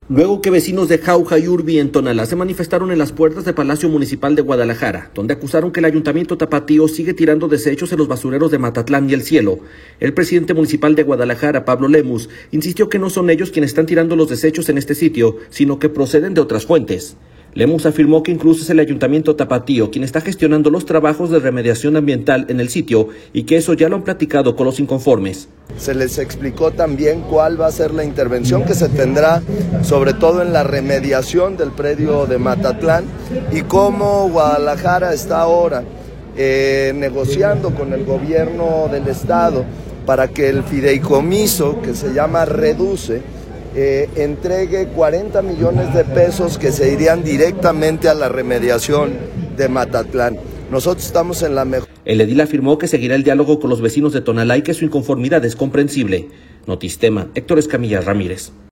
Luego que vecinos de Jauja y Urbi en Tonalá se manifestaron en las puertas del Palacio Municipal de Guadalajara, donde acusaron que el Ayuntamiento Tapatío sigue tirando desechos en los basureros de Matatlán y El Cielo, el presidente municipal de Guadalajara, Pablo Lemus, insistió que no son ellos quienes están tirando los desechos en este sitio, sino que proceden de otras fuentes. Lemus afirmó que incluso es el Ayuntamiento Tapatío quien está gestionando los trabajos de remediación ambiental en el sitio y que eso ya lo han platicado con los inconformes. Se les explicó también cuál va a ser la intervención que se tendrá, sobre todo en la remediación del predio de Matatlán, y cómo Guadalajara está ahora negociando con el gobierno del estado para que el fideicomiso, que se llama Reduce, entregue 40 millones de pesos que se irían directamente a la remediación de Matatlán. Nosotros estamos en la mejor. El edil afirmó que seguirá el diálogo con los vecinos de Tonalá y que su inconformidad es comprensible. Notistema, Héctor Escamilla Ramírez.